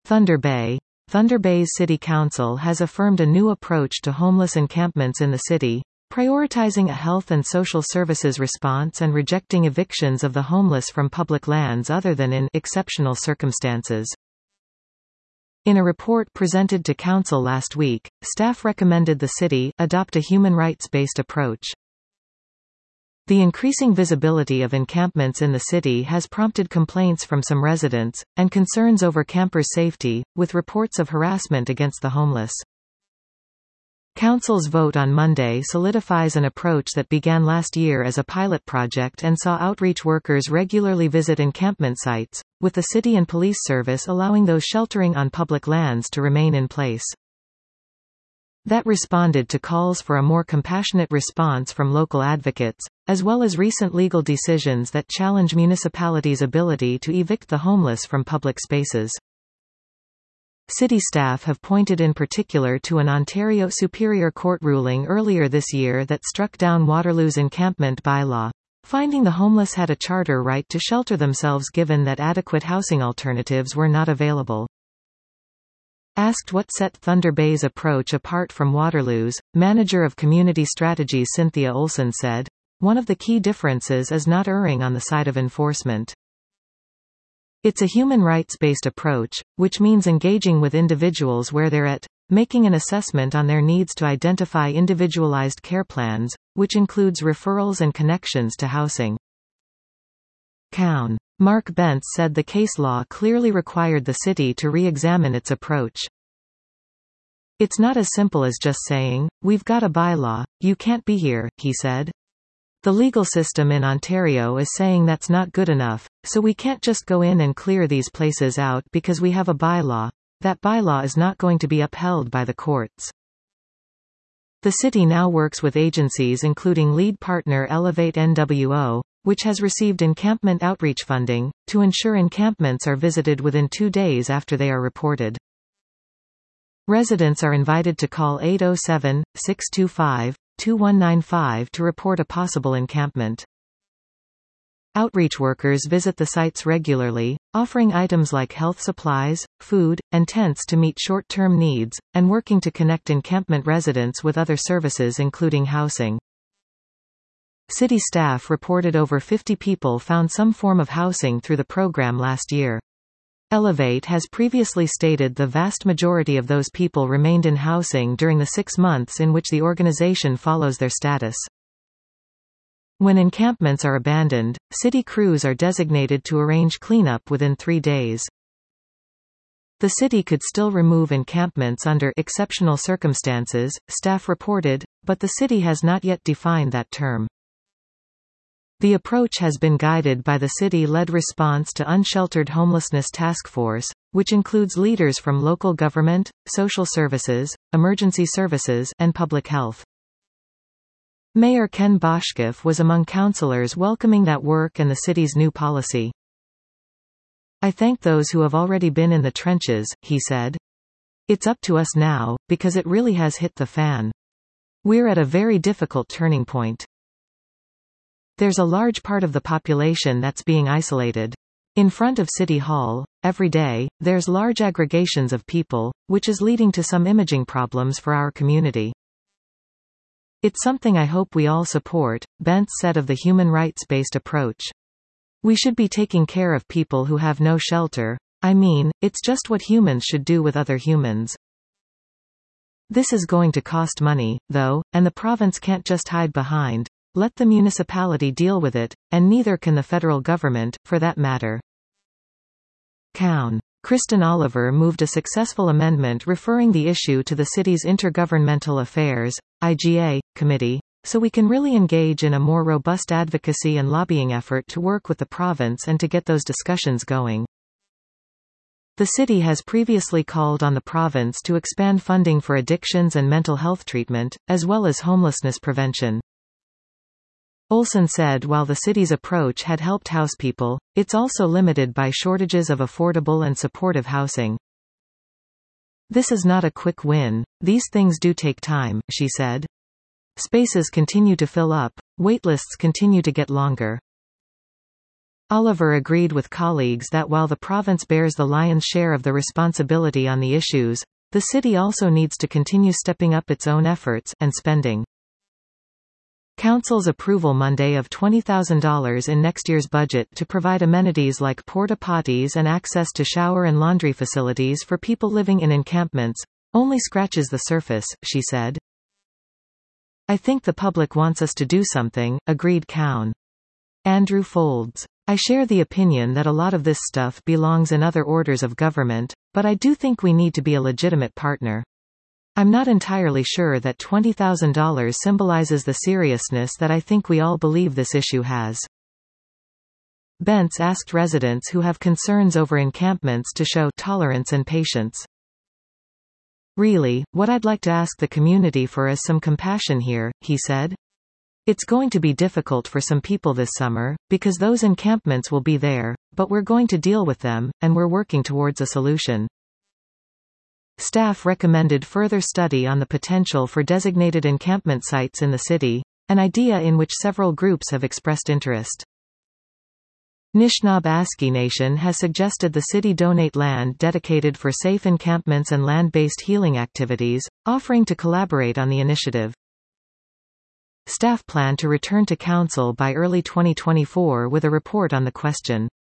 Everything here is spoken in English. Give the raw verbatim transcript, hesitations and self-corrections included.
Thunder Bay. Thunder Bay's City Council has affirmed a new approach to homeless encampments in the city, prioritizing a health and social services response and rejecting evictions of the homeless from public lands other than in exceptional circumstances. In a report presented to Council last week, staff recommended the city adopt a human rights-based approach. The increasing visibility of encampments in the city has prompted complaints from some residents, and concerns over campers' safety, with reports of harassment against the homeless. Council's vote on Monday solidifies an approach that began last year as a pilot project and saw outreach workers regularly visit encampment sites, with the city and police service allowing those sheltering on public lands to remain in place. That responded to calls for a more compassionate response from local advocates, as well as recent legal decisions that challenge municipalities' ability to evict the homeless from public spaces. City staff have pointed in particular to an Ontario Superior Court ruling earlier this year that struck down Waterloo's encampment bylaw, finding the homeless had a charter right to shelter themselves given that adequate housing alternatives were not available. Asked what set Thunder Bay's approach apart from Waterloo's, manager of community strategies Cynthia Olson said, "One of the key differences is not erring on the side of enforcement. It's a human rights-based approach, which means engaging with individuals where they're at, making an assessment on their needs to identify individualized care plans, which includes referrals and connections to housing." Coun. Mark Bentz said the case law clearly required the city to re-examine its approach. "It's not as simple as just saying, 'We've got a bylaw, you can't be here,'" he said. "The legal system in Ontario is saying that's not good enough, so we can't just go in and clear these places out because we have a bylaw. That bylaw is not going to be upheld by the courts." The city now works with agencies including lead partner Elevate N W O, which has received encampment outreach funding, to ensure encampments are visited within two days after they are reported. Residents are invited to call eight oh seven, six two five, two one nine five to report a possible encampment. Outreach workers visit the sites regularly, offering items like health supplies, food, and tents to meet short-term needs, and working to connect encampment residents with other services including housing. City staff reported over fifty people found some form of housing through the program last year. Elevate has previously stated the vast majority of those people remained in housing during the six months in which the organization follows their status. When encampments are abandoned, city crews are designated to arrange cleanup within three days. The city could still remove encampments under exceptional circumstances, staff reported, but the city has not yet defined that term. The approach has been guided by the city-led response to Unsheltered Homelessness Task Force, which includes leaders from local government, social services, emergency services, and public health. Mayor Ken Boshkoff was among councillors welcoming that work and the city's new policy. "I thank those who have already been in the trenches," he said. "It's up to us now, because it really has hit the fan. We're at a very difficult turning point. There's a large part of the population that's being isolated. In front of City Hall, every day, there's large aggregations of people, which is leading to some imaging problems for our community. It's something I hope we all support," Bentz said of the human rights-based approach. "We should be taking care of people who have no shelter. I mean, it's just what humans should do with other humans. This is going to cost money, though, and the province can't just hide behind, 'Let the municipality deal with it,' and neither can the federal government, for that matter." Coun. Kristen Oliver moved a successful amendment referring the issue to the city's Intergovernmental Affairs, I G A, committee, so we can really engage in a more robust advocacy and lobbying effort to work with the province and to get those discussions going. The city has previously called on the province to expand funding for addictions and mental health treatment, as well as homelessness prevention. Olson said while the city's approach had helped housepeople, it's also limited by shortages of affordable and supportive housing. "This is not a quick win. These things do take time," she said. "Spaces continue to fill up, waitlists continue to get longer. Oliver agreed with colleagues that while the province bears the lion's share of the responsibility on the issues, the city also needs to continue stepping up its own efforts and spending. Council's approval Monday of twenty thousand dollars in next year's budget to provide amenities like porta potties and access to shower and laundry facilities for people living in encampments only scratches the surface, she said. I think the public wants us to do something, agreed Cowan. Andrew Folds. I share the opinion that a lot of this stuff belongs in other orders of government, but I do think we need to be a legitimate partner. I'm not entirely sure that twenty thousand dollars symbolizes the seriousness that I think we all believe this issue has. Bentz asked residents who have concerns over encampments to show tolerance and patience. Really, what I'd like to ask the community for is some compassion here, he said. It's going to be difficult for some people this summer, because those encampments will be there, but we're going to deal with them, and we're working towards a solution. Staff recommended further study on the potential for designated encampment sites in the city, an idea in which several groups have expressed interest. Nishnawbe Nation has suggested the city donate land dedicated for safe encampments and land-based healing activities, offering to collaborate on the initiative. Staff plan to return to council by early twenty twenty-four with a report on the question.